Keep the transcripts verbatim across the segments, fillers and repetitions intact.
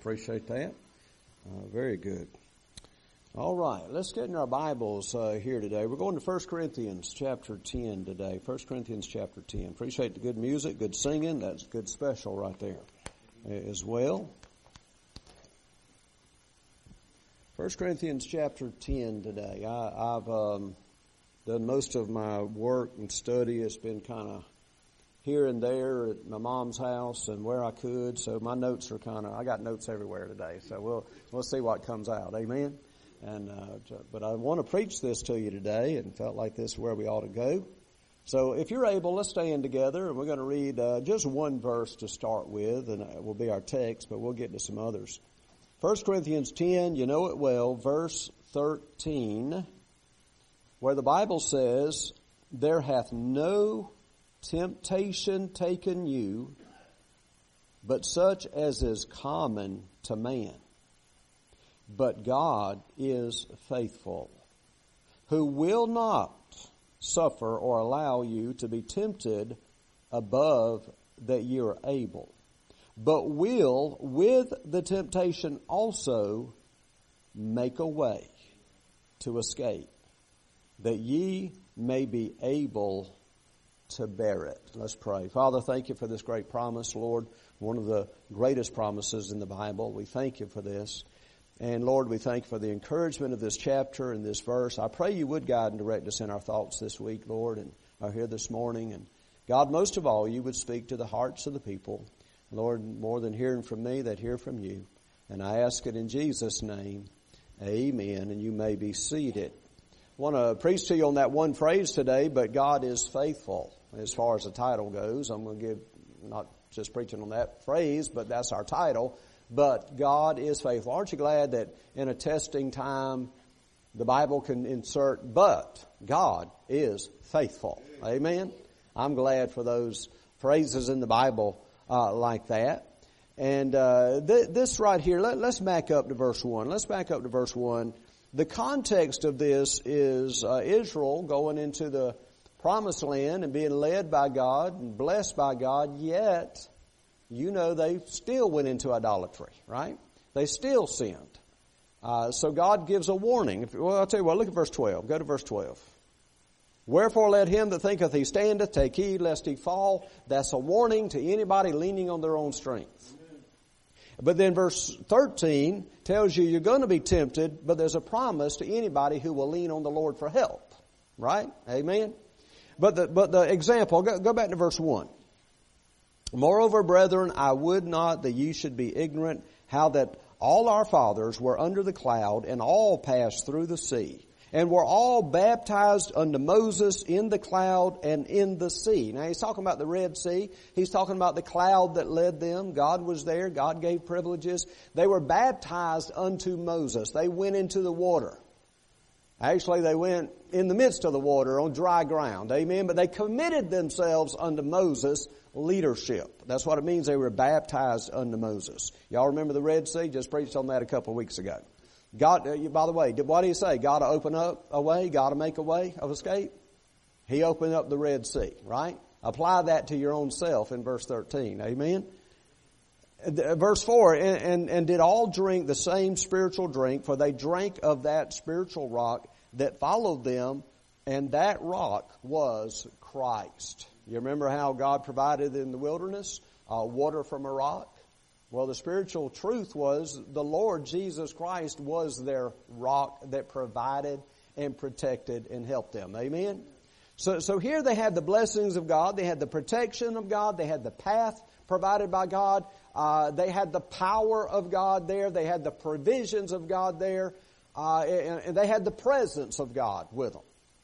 Appreciate that. Uh, very good. All right, let's get in our Bibles uh, here today. We're going to First Corinthians chapter ten today. First Corinthians chapter ten. Appreciate the good music, good singing. That's good special right there as well. First Corinthians chapter ten today. I, I've um, done most of my work and study. It's been kind of here and there at my mom's house and where I could. So my notes are kind of, I got notes everywhere today. So we'll we'll see what comes out. Amen. And uh, but I want to preach this to you today, and felt like this is where we ought to go. So if you're able, let's stand together, and we're going to read uh, just one verse to start with, and it will be our text, but we'll get to some others. First Corinthians ten, you know it well, verse thirteen, where the Bible says, "There hath no temptation taken you, but such as is common to man. But God is faithful, who will not suffer or allow you to be tempted above that you are able, but will with the temptation also make a way to escape, that ye may be able to bear it." Let's pray. Father, thank you for this great promise, Lord, one of the greatest promises in the Bible. We thank you for this. And Lord, we thank you for the encouragement of this chapter and this verse. I pray you would guide and direct us in our thoughts this week, Lord, and are here this morning. And God, most of all, you would speak to the hearts of the people. Lord, more than hearing from me, that hear from you. And I ask it in Jesus' name. Amen. And you may be seated. I want to preach to you on that one phrase today, but God is faithful. As far as the title goes, I'm going to give, not just preaching on that phrase, but that's our title. But God is faithful. Aren't you glad that in a testing time, the Bible can insert, but God is faithful. Amen. I'm glad for those phrases in the Bible uh, like that. And uh, th- this right here, let, let's back up to verse one. Let's back up to verse one. The context of this is uh, Israel going into the promised land and being led by God and blessed by God, yet you know they still went into idolatry, right? They still sinned. Uh, so God gives a warning. If, well, I'll tell you what, look at verse twelve. Go to verse twelve. "Wherefore let him that thinketh he standeth take heed lest he fall." That's a warning to anybody leaning on their own strength. But then verse thirteen tells you you're going to be tempted, but there's a promise to anybody who will lean on the Lord for help. Right? Amen? But the, but the example, go, go back to verse one. "Moreover, brethren, I would not that ye should be ignorant how that all our fathers were under the cloud, and all passed through the sea, and were all baptized unto Moses in the cloud and in the sea." Now he's talking about the Red Sea. He's talking about the cloud that led them. God was there. God gave privileges. They were baptized unto Moses. They went into the water. Actually, they went in the midst of the water on dry ground. Amen. But they committed themselves unto Moses' leadership. That's what it means. They were baptized unto Moses. Y'all remember the Red Sea? Just preached on that a couple of weeks ago. God, by the way, what did he say? God to open up a way? God to make a way of escape? He opened up the Red Sea, right? Apply that to your own self in verse thirteen. Amen? Verse four, and, and, and did all drink the same spiritual drink, for they drank of that spiritual rock that followed them, and that rock was Christ. You remember how God provided in the wilderness uh, water from a rock? Well, the spiritual truth was the Lord Jesus Christ was their rock that provided and protected and helped them. Amen? So, so here they had the blessings of God. They had the protection of God. They had the path provided by God. Uh, they had the power of God there. They had the provisions of God there. Uh, and, and they had the presence of God with them.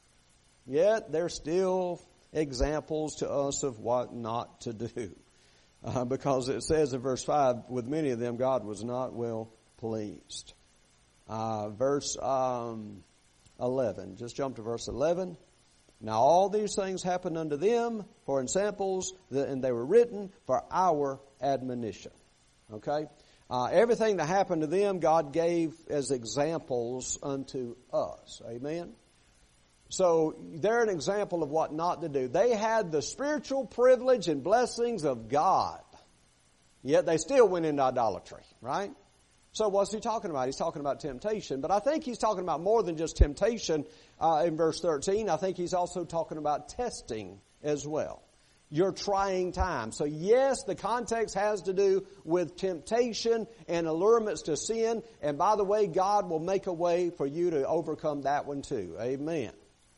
Yet they're still examples to us of what not to do. Uh, because it says in verse five, with many of them God was not well pleased. Uh, verse um, eleven, just jump to verse eleven. "Now all these things happened unto them for ensamples, and they were written for our admonition." Okay? Uh, everything that happened to them, God gave as examples unto us. Amen? So they're an example of what not to do. They had the spiritual privilege and blessings of God, yet they still went into idolatry, right? So what's he talking about? He's talking about temptation. But I think he's talking about more than just temptation uh, in verse thirteen. I think he's also talking about testing as well. Your trying time. So yes, the context has to do with temptation and allurements to sin. And by the way, God will make a way for you to overcome that one too. Amen.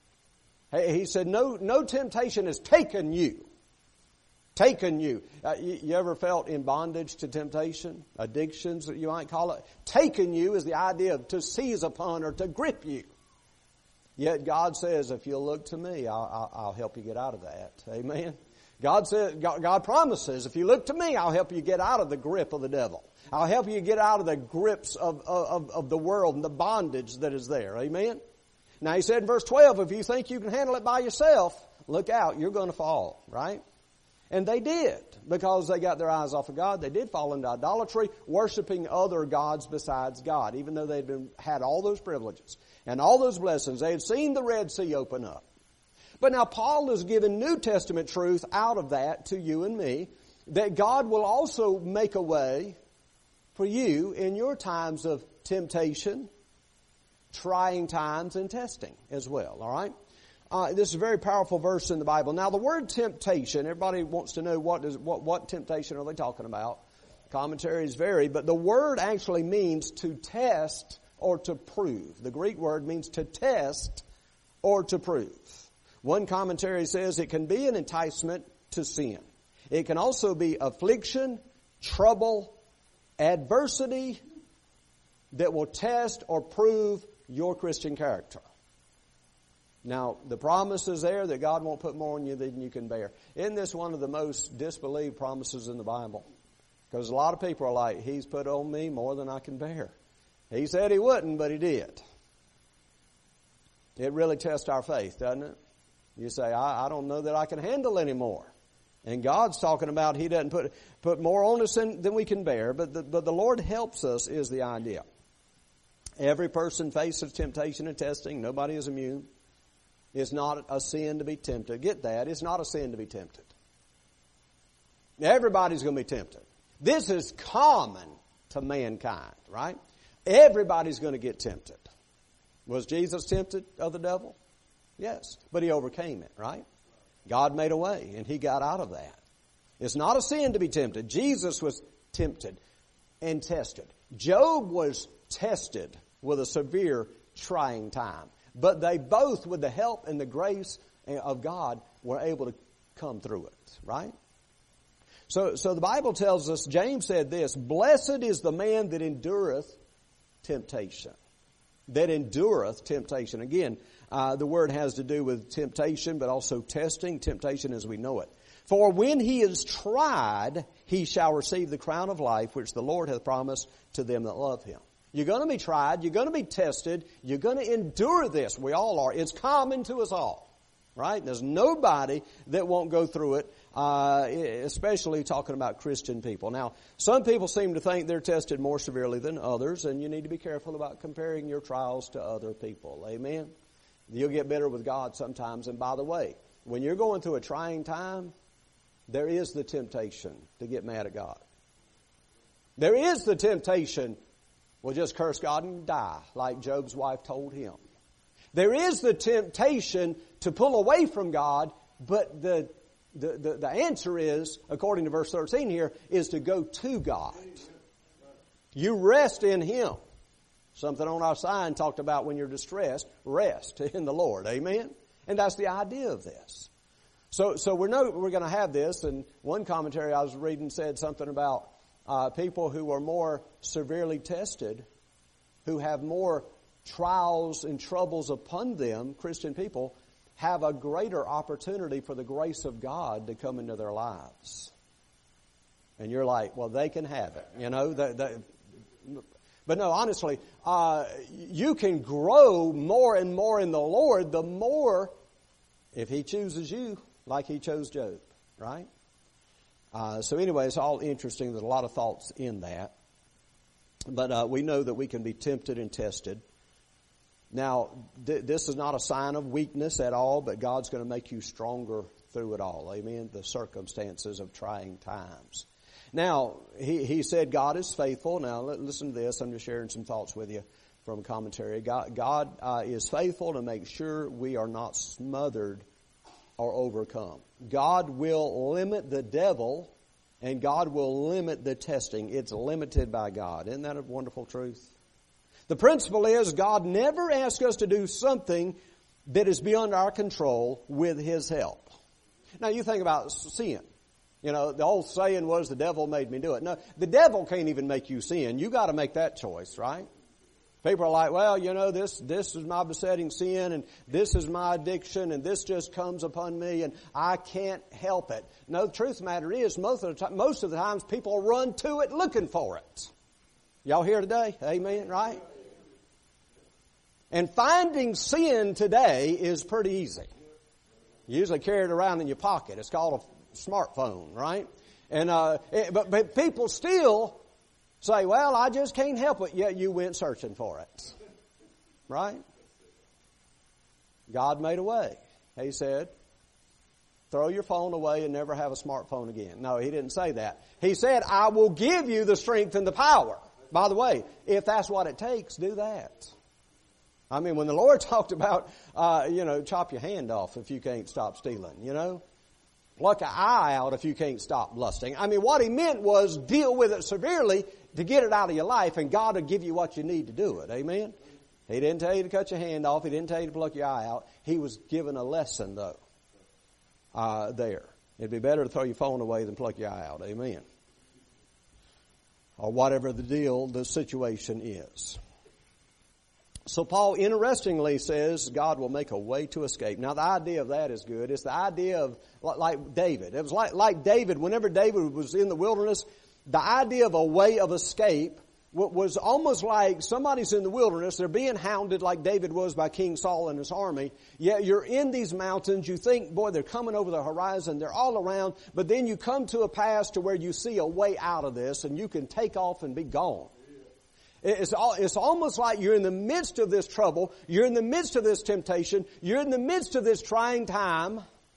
He said, no, no temptation has taken you. Taken you. Uh, you. You ever felt in bondage to temptation? Addictions, you might call it. Taken you is the idea of to seize upon or to grip you. Yet God says, if you'll look to me, I'll, I'll, I'll help you get out of that. Amen. God says, God, God promises, if you look to me, I'll help you get out of the grip of the devil. I'll help you get out of the grips of, of, of the world and the bondage that is there. Amen. Now he said in verse twelve, if you think you can handle it by yourself, look out, you're going to fall, right? And they did, because they got their eyes off of God. They did fall into idolatry, worshiping other gods besides God, even though they'd been, had all those privileges and all those blessings. They had seen the Red Sea open up. But now Paul is giving New Testament truth out of that to you and me, that God will also make a way for you in your times of temptation, trying times, and testing as well, all right? Uh, this is a very powerful verse in the Bible. Now, the word temptation, everybody wants to know what is what, what temptation are they talking about. Commentaries vary, but the word actually means to test or to prove. The Greek word means to test or to prove. One commentary says it can be an enticement to sin. It can also be affliction, trouble, adversity that will test or prove your Christian character. Now, the promise is there that God won't put more on you than you can bear. Isn't this one of the most disbelieved promises in the Bible? Because a lot of people are like, He's put on me more than I can bear. He said He wouldn't, but He did. It really tests our faith, doesn't it? You say, I, I don't know that I can handle anymore. And God's talking about He doesn't put put more on us than, than we can bear. But the, but the Lord helps us is the idea. Every person faces temptation and testing. Nobody is immune. It's not a sin to be tempted. Get that? It's not a sin to be tempted. Everybody's going to be tempted. This is common to mankind, right? Everybody's going to get tempted. Was Jesus tempted of the devil? Yes. But He overcame it, right? God made a way, and He got out of that. It's not a sin to be tempted. Jesus was tempted and tested. Job was tested with a severe trying time. But they both, with the help and the grace of God, were able to come through it, right? So, so the Bible tells us, James said this, blessed is the man that endureth temptation. That endureth temptation. Again, uh, the word has to do with temptation, but also testing. Temptation as we know it. For when he is tried, he shall receive the crown of life, which the Lord hath promised to them that love Him. You're going to be tried. You're going to be tested. You're going to endure this. We all are. It's common to us all, right? There's nobody that won't go through it, uh, especially talking about Christian people. Now, some people seem to think they're tested more severely than others, and you need to be careful about comparing your trials to other people. Amen? You'll get bitter with God sometimes. And by the way, when you're going through a trying time, there is the temptation to get mad at God. There is the temptation, well, just curse God and die, like Job's wife told him. There is the temptation to pull away from God, but the, the, the, the answer is, according to verse thirteen here, is to go to God. You rest in Him. Something on our sign talked about when you're distressed, rest in the Lord. Amen? And that's the idea of this. So, so we know we're going to have this, and one commentary I was reading said something about Uh, people who are more severely tested, who have more trials and troubles upon them, Christian people, have a greater opportunity for the grace of God to come into their lives. And you're like, well, they can have it, you know. They, they, but no, honestly, uh, you can grow more and more in the Lord the more, if He chooses you, like He chose Job, right? Uh, so anyway, it's all interesting. There's a lot of thoughts in that. But uh, we know that we can be tempted and tested. Now, th- this is not a sign of weakness at all, but God's going to make you stronger through it all. Amen? The circumstances of trying times. Now, he, he said God is faithful. Now, listen to this. I'm just sharing some thoughts with you from a commentary. God, God uh, is faithful to make sure we are not smothered or overcome. God will limit the devil, and God will limit the testing. It's limited by God. Isn't that a wonderful truth? The principle is God never asks us to do something that is beyond our control with His help. Now, you think about sin. You know, the old saying was, the devil made me do it. No, the devil can't even make you sin. You got to make that choice, right? People are like, well, you know, this, this is my besetting sin, and this is my addiction, and this just comes upon me, and I can't help it. No, the truth of the matter is, most of the time, most of the times people run to it looking for it. Y'all here today? Amen, right? And finding sin today is pretty easy. You usually carry it around in your pocket. It's called a smartphone, right? And uh, it, but, but people still say, well, I just can't help it. Yet you went searching for it. Right? God made a way. He said, throw your phone away and never have a smartphone again. No, He didn't say that. He said, I will give you the strength and the power. By the way, if that's what it takes, do that. I mean, when the Lord talked about, uh, you know, chop your hand off if you can't stop stealing, you know. Pluck an eye out if you can't stop lusting. I mean, what He meant was deal with it severely to get it out of your life, and God will give you what you need to do it. Amen? He didn't tell you to cut your hand off. He didn't tell you to pluck your eye out. He was giving a lesson, though, uh, there. It'd be better to throw your phone away than pluck your eye out. Amen? Or whatever the deal, the situation is. So Paul interestingly says God will make a way to escape. Now the idea of that is good. It's the idea of like David. It was like, like David, whenever David was in the wilderness, the idea of a way of escape was almost like somebody's in the wilderness, they're being hounded like David was by King Saul and his army. Yet you're in these mountains, you think, boy, they're coming over the horizon, they're all around, but then you come to a pass to where you see a way out of this and you can take off and be gone. It's, all, it's almost like you're in the midst of this trouble, you're in the midst of this temptation, you're in the midst of this trying time,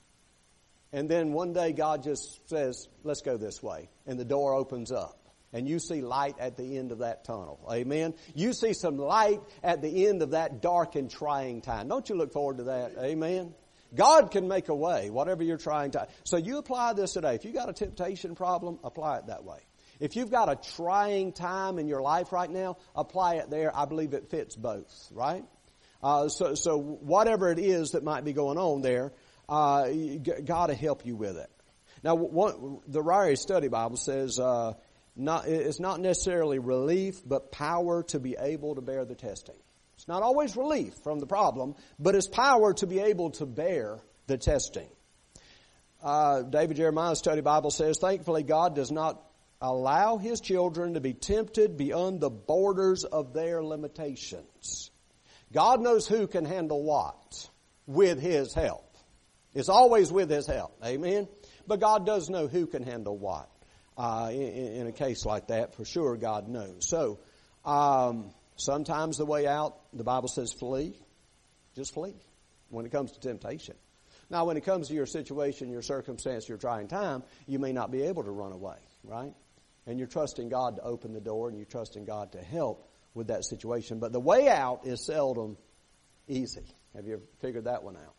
and then one day God just says, let's go this way, and the door opens up, and you see light at the end of that tunnel. Amen? You see some light at the end of that dark and trying time. Don't you look forward to that? Amen? God can make a way, whatever you're trying to. So you apply this today. If you got a temptation problem, apply it that way. If you've got a trying time in your life right now, apply it there. I believe it fits both, right? Uh, so, so whatever it is that might be going on there, uh, God to help you with it. Now, one, the Ryrie Study Bible says uh, not, it's not necessarily relief, but power to be able to bear the testing. It's not always relief from the problem, but it's power to be able to bear the testing. Uh, David Jeremiah's Study Bible says, thankfully, God does not allow His children to be tempted beyond the borders of their limitations. God knows who can handle what with His help. It's always with His help. Amen? But God does know who can handle what. Uh, in, in a case like that, for sure God knows. So, um, sometimes the way out, the Bible says flee. Just flee when it comes to temptation. Now, when it comes to your situation, your circumstance, your trying time, you may not be able to run away, right? And you're trusting God to open the door, and you're trusting God to help with that situation. But the way out is seldom easy. Have you ever figured that one out?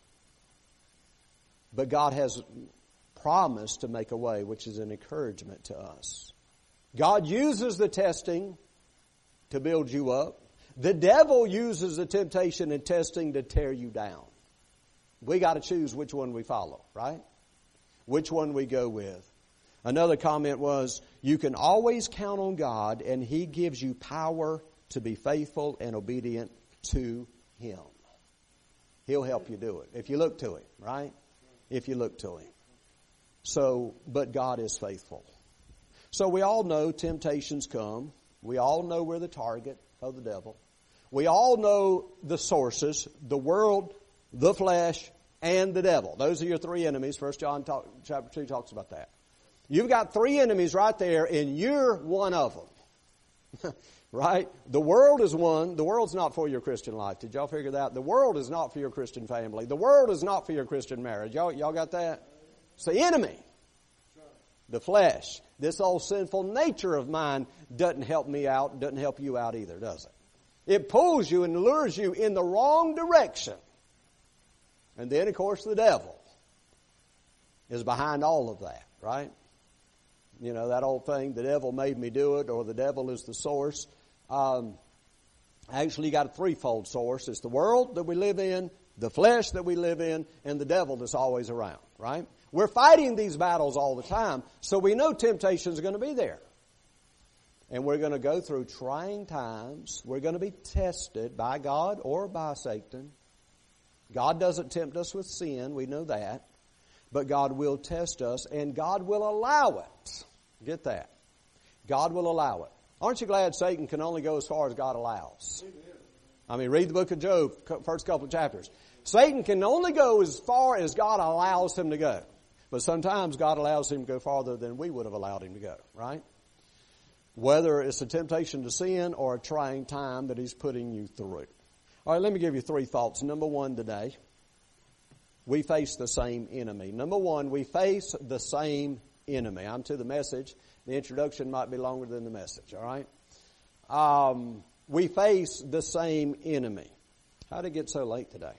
But God has promised to make a way, which is an encouragement to us. God uses the testing to build you up. The devil uses the temptation and testing to tear you down. We got to choose which one we follow, right? Which one we go with. Another comment was, you can always count on God, and He gives you power to be faithful and obedient to Him. He'll help you do it. If you look to Him, right? If you look to Him. So, but God is faithful. So we all know temptations come. We all know we're the target of the devil. We all know the sources, the world, the flesh, and the devil. Those are your three enemies. First John talk, chapter two talks about that. You've got three enemies right there, and you're one of them. Right? The world is one. The world's not for your Christian life. Did y'all figure that out? The world is not for your Christian family. The world is not for your Christian marriage. Y'all, y'all got that? It's the enemy. The flesh, this old sinful nature of mine doesn't help me out, doesn't help you out either, does it? It pulls you and lures you in the wrong direction. And then, of course, the devil is behind all of that, right? You know, that old thing, the devil made me do it, or the devil is the source. Um, actually, you got a threefold source. It's the world that we live in, the flesh that we live in, and the devil that's always around, right? We're fighting these battles all the time, so we know temptations are going to be there. And we're going to go through trying times. We're going to be tested by God or by Satan. God doesn't tempt us with sin, we know that. But God will test us, and God will allow it. Get that. God will allow it. Aren't you glad Satan can only go as far as God allows? I mean, read the book of Job, first couple of chapters. Satan can only go as far as God allows him to go. But sometimes God allows him to go farther than we would have allowed him to go, right? Whether it's a temptation to sin or a trying time that he's putting you through. All right, let me give you three thoughts. Number one today, we face the same enemy. Number one, we face the same enemy. I'm to the message. The introduction might be longer than the message, all right? Um, we face the same enemy. How did it get so late today?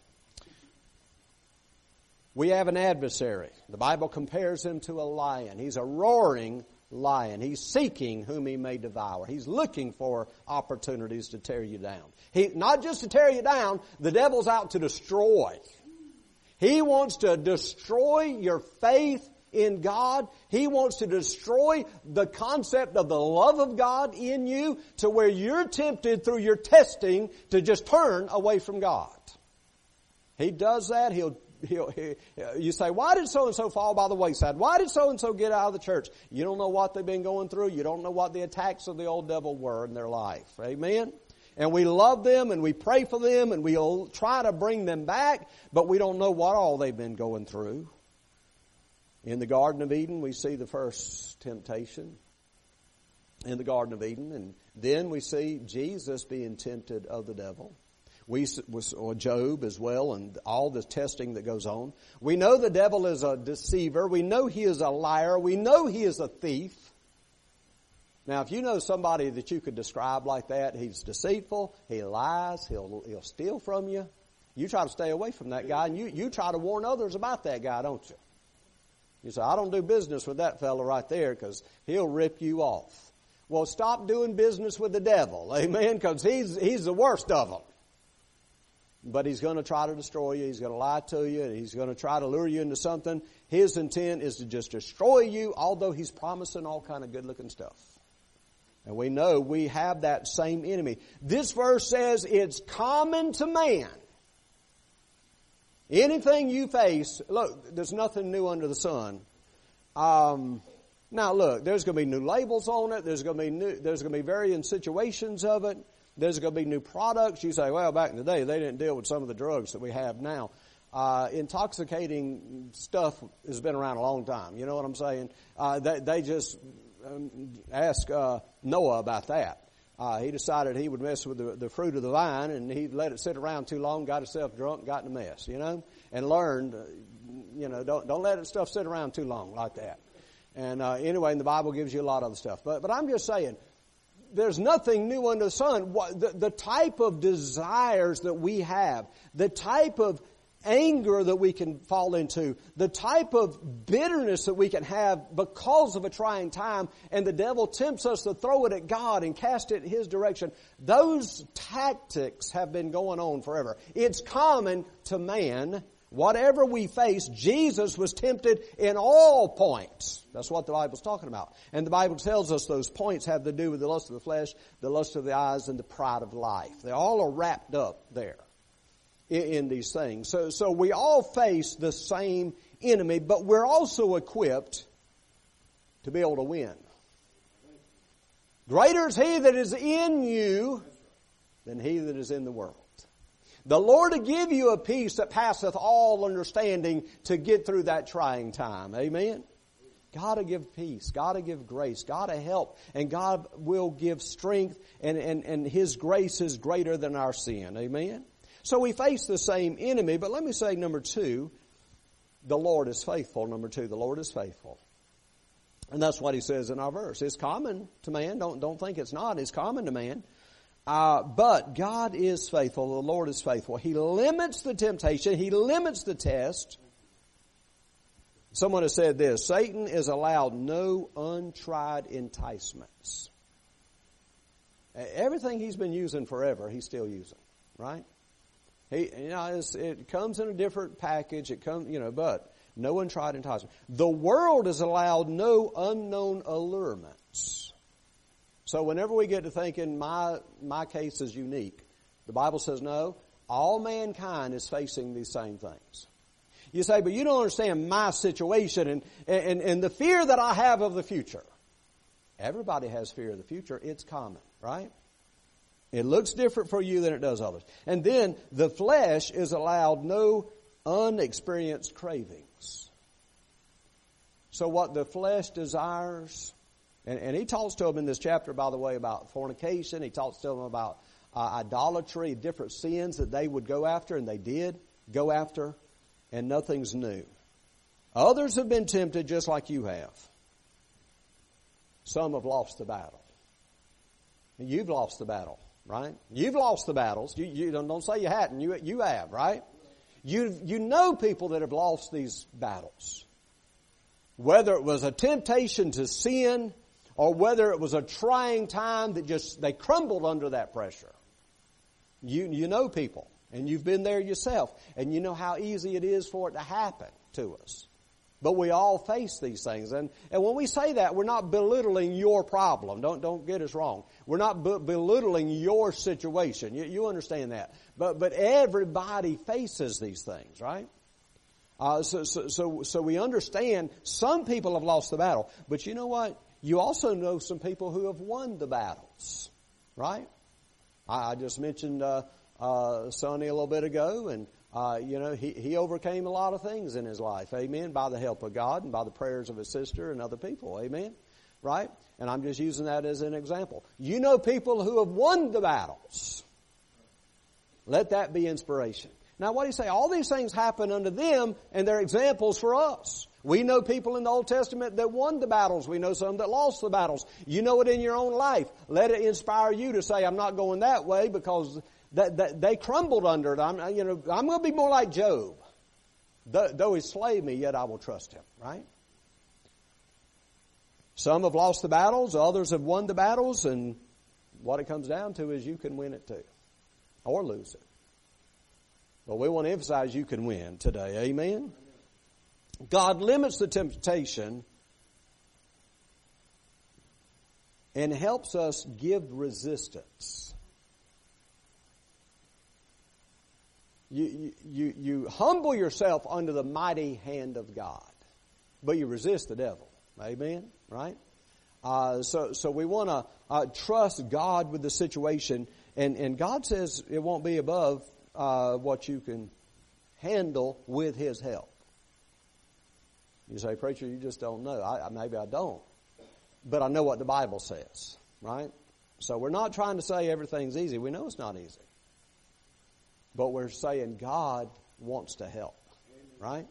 We have an adversary. The Bible compares him to a lion. He's a roaring lion. He's seeking whom he may devour. He's looking for opportunities to tear you down. He, not just to tear you down, the devil's out to destroy. He wants to destroy your faith in God. He wants to destroy the concept of the love of God in you to where you're tempted through your testing to just turn away from God. He does that. He'll He'll, he, you say, why did so-and-so fall by the wayside? Why did so-and-so get out of the church? You don't know what they've been going through. You don't know what the attacks of the old devil were in their life. Amen? And we love them and we pray for them and we'll try to bring them back, but we don't know what all they've been going through. In the Garden of Eden, we see the first temptation in the Garden of Eden, and then we see Jesus being tempted of the devil. We, or Job as well, and all the testing that goes on. We know the devil is a deceiver. We know he is a liar. We know he is a thief. Now, if you know somebody that you could describe like that, he's deceitful, he lies, he'll he'll steal from you, you try to stay away from that guy, and you, you try to warn others about that guy, don't you? You say, I don't do business with that fellow right there because he'll rip you off. Well, stop doing business with the devil, amen, because he's, he's the worst of them. But he's going to try to destroy you. He's going to lie to you. And he's going to try to lure you into something. His intent is to just destroy you, although he's promising all kind of good-looking stuff. And we know we have that same enemy. This verse says it's common to man. Anything you face, look, there's nothing new under the sun. Um, now, look, there's going to be new labels on it. There's going to be new, there's going to be varying situations of it. There's going to be new products. You say, well, back in the day, they didn't deal with some of the drugs that we have now. Uh, intoxicating stuff has been around a long time. You know what I'm saying? Uh, they, they just um, asked uh, Noah about that. Uh, he decided he would mess with the, the fruit of the vine, and he let it sit around too long, got himself drunk, got in a mess, you know, and learned, uh, you know, don't don't let that stuff sit around too long like that. And uh, anyway, and the Bible gives you a lot of other stuff. But but I'm just saying, there's nothing new under the sun. The, the type of desires that we have, the type of anger that we can fall into, the type of bitterness that we can have because of a trying time, and the devil tempts us to throw it at God and cast it in His direction. Those tactics have been going on forever. It's common to man. Whatever we face, Jesus was tempted in all points. That's what the Bible's talking about. And the Bible tells us those points have to do with the lust of the flesh, the lust of the eyes, and the pride of life. They all are wrapped up there in, in these things. So, so we all face the same enemy, but we're also equipped to be able to win. Greater is He that is in you than he that is in the world. The Lord will give you a peace that passeth all understanding to get through that trying time. Amen? God will give peace. God will give grace. God will help. And God will give strength. And, and, and His grace is greater than our sin. Amen? So we face the same enemy. But let me say, number two, the Lord is faithful. Number two, the Lord is faithful. And that's what he says in our verse. It's common to man. Don't, don't think it's not. It's common to man. Uh, but God is faithful. The Lord is faithful. He limits the temptation. He limits the test. Someone has said this: Satan is allowed no untried enticements. Everything he's been using forever, he's still using, right? He, you know, it's, it comes in a different package. It comes, you know, but no untried enticement. The world is allowed no unknown allurements. So whenever we get to thinking my my case is unique, the Bible says no. All mankind is facing these same things. You say, but you don't understand my situation and, and, and the fear that I have of the future. Everybody has fear of the future. It's common, right? It looks different for you than it does others. And then the flesh is allowed no unexperienced cravings. So what the flesh desires, and, and he talks to them in this chapter, by the way, about fornication. He talks to them about uh, idolatry, different sins that they would go after, and they did go after. And nothing's new. Others have been tempted just like you have. Some have lost the battle. And you've lost the battle, right? You've lost the battles. You, you don't, don't say you hadn't. You, you have, right? You, you know people that have lost these battles. Whether it was a temptation to sin or whether it was a trying time that just they crumbled under that pressure. You, you know people. And you've been there yourself. And you know how easy it is for it to happen to us. But we all face these things. And, and when we say that, we're not belittling your problem. Don't, don't get us wrong. We're not be- belittling your situation. You, you understand that. But, but everybody faces these things, right? Uh, so, so, so, so we understand some people have lost the battle. But you know what? You also know some people who have won the battles, right? I, I just mentioned, uh, Uh, Sonny a little bit ago, and uh, you know he he overcame a lot of things in his life, amen, by the help of God and by the prayers of his sister and other people, amen, right? And I'm just using that as an example. You know people who have won the battles. Let that be inspiration. Now, what do you say? All these things happen unto them, and they're examples for us. We know people in the Old Testament that won the battles. We know some that lost the battles. You know it in your own life. Let it inspire you to say, I'm not going that way because That, that they crumbled under it. I'm, you know, I'm going to be more like Job. Though, though he slay me, yet I will trust him. Right? Some have lost the battles. Others have won the battles. And what it comes down to is you can win it too. Or lose it. But we want to emphasize you can win today. Amen? God limits the temptation and helps us give resistance. You, you, you humble yourself under the mighty hand of God, but you resist the devil. Amen? Right? Uh, so, so we want to uh, trust God with the situation, and, and God says it won't be above uh, what you can handle with His help. You say, preacher, you just don't know. I, maybe I don't, but I know what the Bible says. Right? So we're not trying to say everything's easy. We know it's not easy. But we're saying God wants to help, right?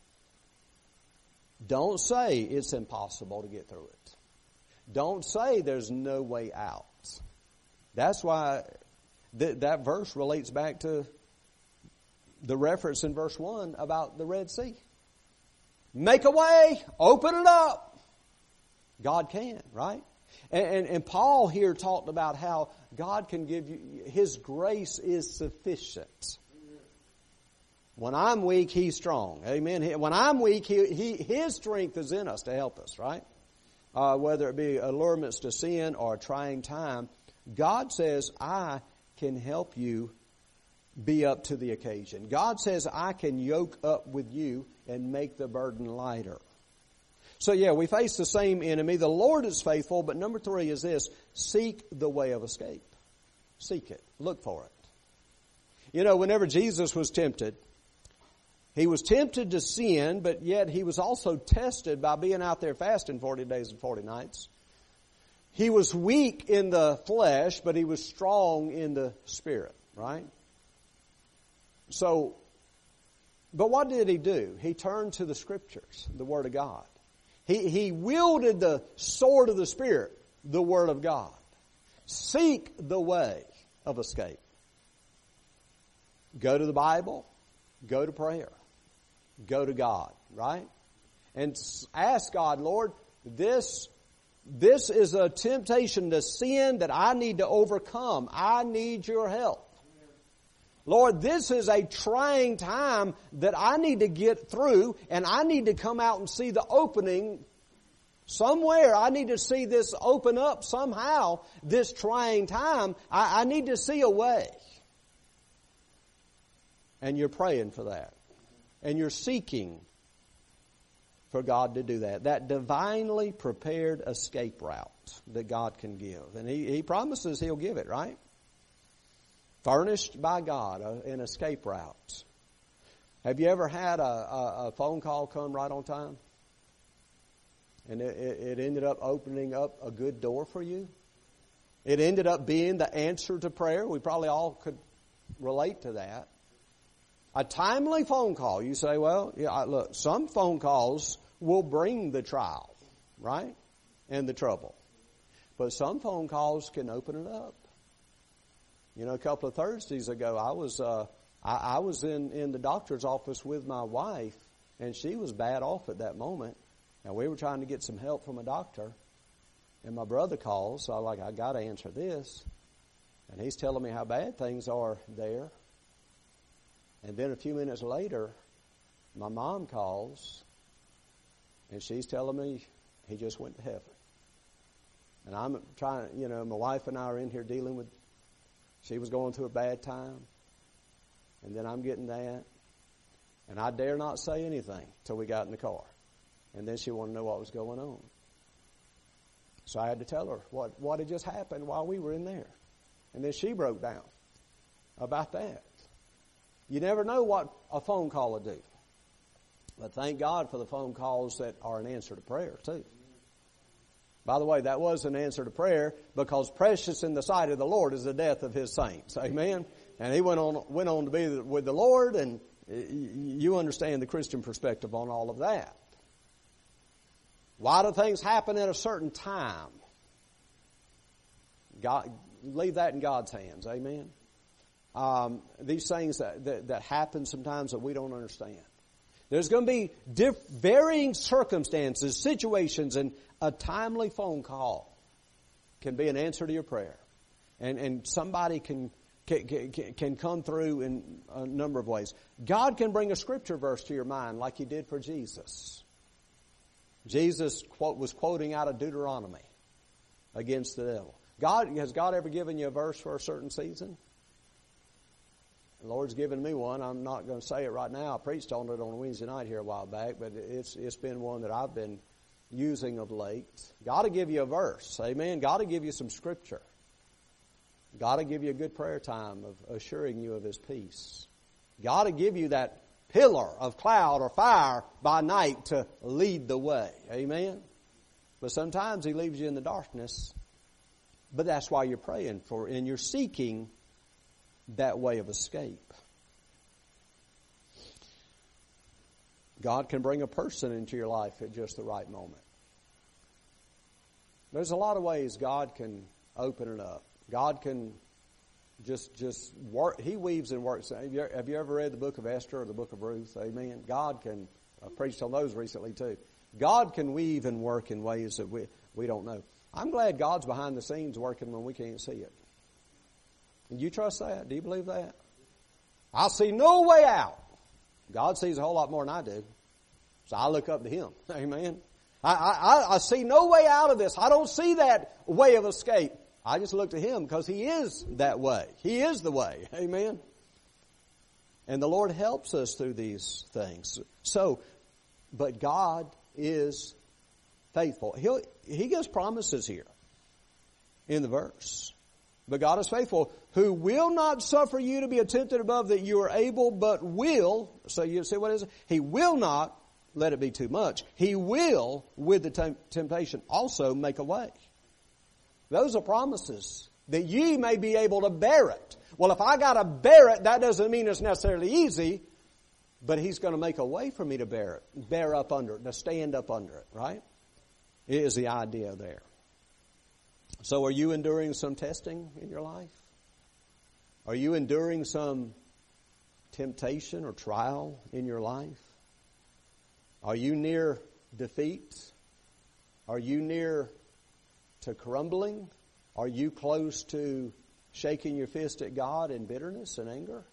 Don't say it's impossible to get through it. Don't say there's no way out. That's why th- that verse relates back to the reference in verse one about the Red Sea. Make a way, open it up. God can, right? And, and, and Paul here talked about how God can give you, His grace is sufficient. When I'm weak, He's strong. Amen. When I'm weak, he, he, His strength is in us to help us, right? Uh, whether it be allurements to sin or a trying time, God says, I can help you be up to the occasion. God says, I can yoke up with you and make the burden lighter. So yeah, we face the same enemy. The Lord is faithful, but number three is this: seek the way of escape. Seek it. Look for it. You know, whenever Jesus was tempted, He was tempted to sin, but yet He was also tested by being out there fasting forty days and forty nights. He was weak in the flesh, but He was strong in the spirit, right? So, but what did He do? He turned to the Scriptures, the Word of God. He, he wielded the sword of the Spirit, the Word of God. Seek the way of escape. Go to the Bible. Go to prayer. Go to God, right? And ask God, Lord, this, this is a temptation to sin that I need to overcome. I need your help. Lord, this is a trying time that I need to get through, and I need to come out and see the opening somewhere. I need to see this open up somehow, this trying time. I, I need to see a way. And you're praying for that. And you're seeking for God to do that. That divinely prepared escape route that God can give. And He, he promises He'll give it, right? Furnished by God, an escape route. Have you ever had a, a, a phone call come right on time? And it, it ended up opening up a good door for you? It ended up being the answer to prayer. We probably all could relate to that. A timely phone call. You say, well, yeah, look, some phone calls will bring the trial, right? And the trouble. But some phone calls can open it up. You know, a couple of Thursdays ago, I was uh, I, I was in, in the doctor's office with my wife, and she was bad off at that moment. And we were trying to get some help from a doctor. And my brother calls, so I'm like, I got to answer this. And he's telling me how bad things are there. And then a few minutes later, my mom calls, and she's telling me he just went to heaven. And I'm trying, you know, my wife and I are in here dealing with, she was going through a bad time. And then I'm getting that. And I dare not say anything till we got in the car. And then she wanted to know what was going on. So I had to tell her what, what had just happened while we were in there. And then she broke down about that. You never know what a phone call will do. But thank God for the phone calls that are an answer to prayer, too. By the way, that was an answer to prayer because precious in the sight of the Lord is the death of His saints. Amen? And he went on went on to be with the Lord, and you understand the Christian perspective on all of that. Why do things happen at a certain time? God, leave that in God's hands. Amen? Um, these things that, that, that happen sometimes that we don't understand. There's going to be diff- varying circumstances, situations, and a timely phone call can be an answer to your prayer. And, and somebody can, can, can, can come through in a number of ways. God can bring a scripture verse to your mind like He did for Jesus. Jesus quote, was quoting out of Deuteronomy against the devil. God, has God ever given you a verse for a certain season? The Lord's given me one. I'm not going to say it right now. I preached on it on a Wednesday night here a while back, but it's it's been one that I've been using of late. God will give you a verse. Amen. God will give you some scripture. God will give you a good prayer time of assuring you of His peace. God will give you that pillar of cloud or fire by night to lead the way. Amen. But sometimes He leaves you in the darkness. But that's why you're praying for, and you're seeking that way of escape. God can bring a person into your life at just the right moment. There's a lot of ways God can open it up. God can just just work. He weaves and works. Have you, have you ever read the book of Esther or the book of Ruth? Amen. God can, I preached on those recently too. God can weave and work in ways that we, we don't know. I'm glad God's behind the scenes working when we can't see it. And you trust that? Do you believe that? I see no way out. God sees a whole lot more than I do. So I look up to Him. Amen. I, I, I see no way out of this. I don't see that way of escape. I just look to Him because He is that way. He is the way. Amen. And the Lord helps us through these things. So, but God is faithful. He'll, He gives promises here in the verse. But God is faithful, who will not suffer you to be tempted above that you are able, but will, so you see what it is? He will not let it be too much. He will, with the tem- temptation, also make a way. Those are promises that ye may be able to bear it. Well, if I got to bear it, that doesn't mean it's necessarily easy, but He's going to make a way for me to bear it, bear up under it, to stand up under it, right? is the idea there. So are you enduring some testing in your life? Are you enduring some temptation or trial in your life? Are you near defeat? Are you near to crumbling? Are you close to shaking your fist at God in bitterness and anger?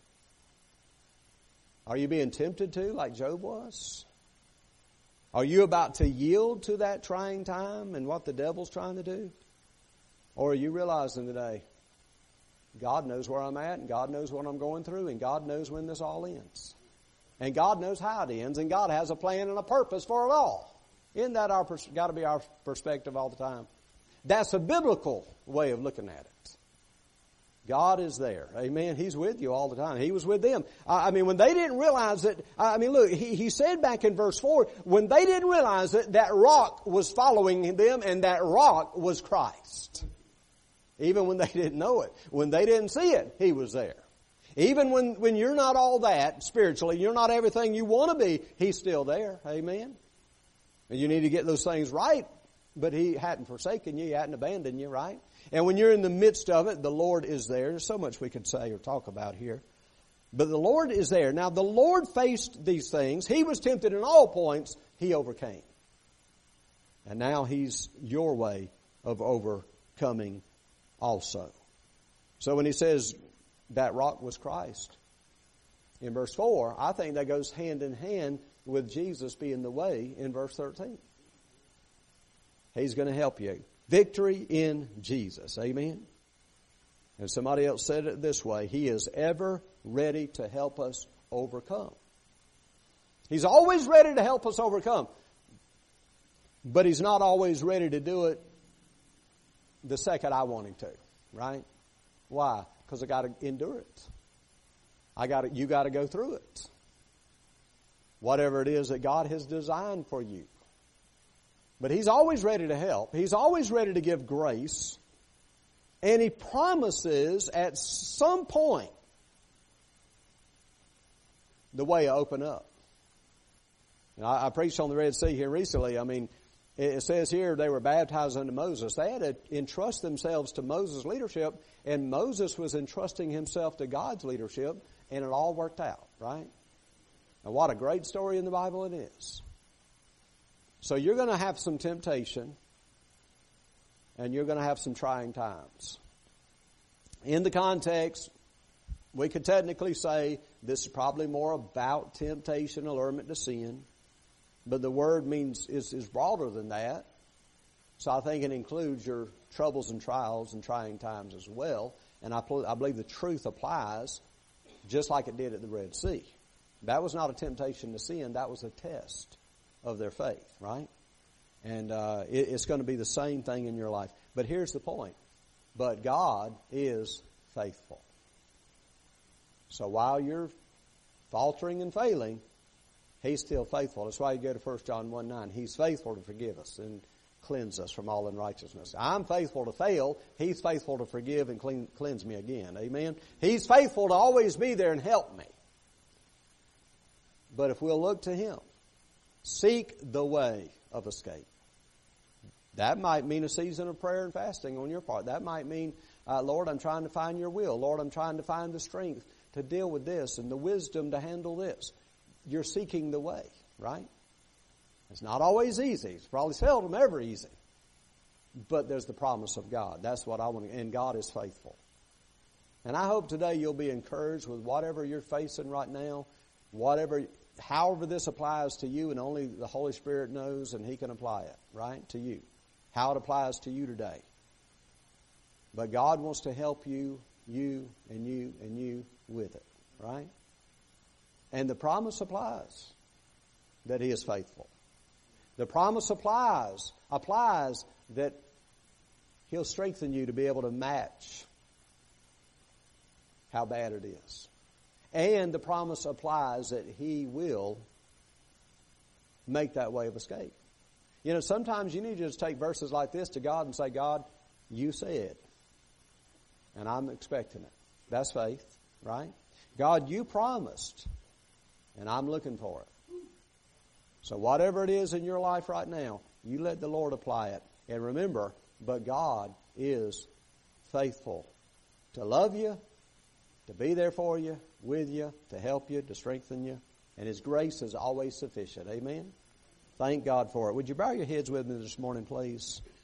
Are you being tempted to, like Job was? Are you about to yield to that trying time and what the devil's trying to do? Or are you realizing today, God knows where I'm at, and God knows what I'm going through, and God knows when this all ends. And God knows how it ends, and God has a plan and a purpose for it all. Isn't that our got to be our perspective all the time? That's a biblical way of looking at it. God is there. Amen. He's with you all the time. He was with them. I mean, when they didn't realize that, I mean, look, he, he said back in verse four, when they didn't realize that that rock was following them, and that rock was Christ. Even when they didn't know it. When they didn't see it, He was there. Even when, when you're not all that spiritually, you're not everything you want to be, He's still there. Amen. And you need to get those things right. But He hadn't forsaken you. He hadn't abandoned you, right? And when you're in the midst of it, the Lord is there. There's so much we could say or talk about here. But the Lord is there. Now, the Lord faced these things. He was tempted in all points. He overcame. And now He's your way of overcoming also. So when He says that rock was Christ, in verse four, I think that goes hand in hand with Jesus being the way in verse thirteen. He's going to help you. Victory in Jesus. Amen. And somebody else said it this way: He is ever ready to help us overcome. He's always ready to help us overcome. But He's not always ready to do it the second I want Him to. Right? Why? Because I got to endure it. I got to, you got to go through it. Whatever it is that God has designed for you. But He's always ready to help. He's always ready to give grace. And He promises at some point the way to open up. And I, I preached on the Red Sea here recently. I mean, it says here they were baptized unto Moses. They had to entrust themselves to Moses' leadership, and Moses was entrusting himself to God's leadership, and it all worked out, right? Now, what a great story in the Bible it is. So you're going to have some temptation, and you're going to have some trying times. In the context, we could technically say this is probably more about temptation, allurement to sin. But the word means is, is broader than that. So I think it includes your troubles and trials and trying times as well. And I, I believe the truth applies just like it did at the Red Sea. That was not a temptation to sin. That was a test of their faith, right? And uh, it, it's going to be the same thing in your life. But here's the point. But God is faithful. So while you're faltering and failing, He's still faithful. That's why you go to First John one nine. He's faithful to forgive us and cleanse us from all unrighteousness. I'm faithful to fail. He's faithful to forgive and clean, cleanse me again. Amen? He's faithful to always be there and help me. But if we'll look to Him, seek the way of escape. That might mean a season of prayer and fasting on your part. That might mean, uh, Lord, I'm trying to find your will. Lord, I'm trying to find the strength to deal with this and the wisdom to handle this. You're seeking the way, right? It's not always easy. It's probably seldom ever easy. But there's the promise of God. That's what I want to, and God is faithful. And I hope today you'll be encouraged with whatever you're facing right now, whatever, however this applies to you, and only the Holy Spirit knows and He can apply it, right, to you. How it applies to you today. But God wants to help you, you, and you, and you with it, right? And the promise applies that He is faithful. The promise applies, applies that He'll strengthen you to be able to match how bad it is. And the promise applies that He will make that way of escape. You know, sometimes you need to just take verses like this to God and say, God, you said, and I'm expecting it. That's faith, right? God, you promised, and I'm looking for it. So whatever it is in your life right now, You let the Lord apply it. And remember, but God is faithful to love you, to be there for you, with you, to help you, to strengthen you. And His grace is always sufficient. Amen? Thank God for it. Would you bow your heads with me this morning, please?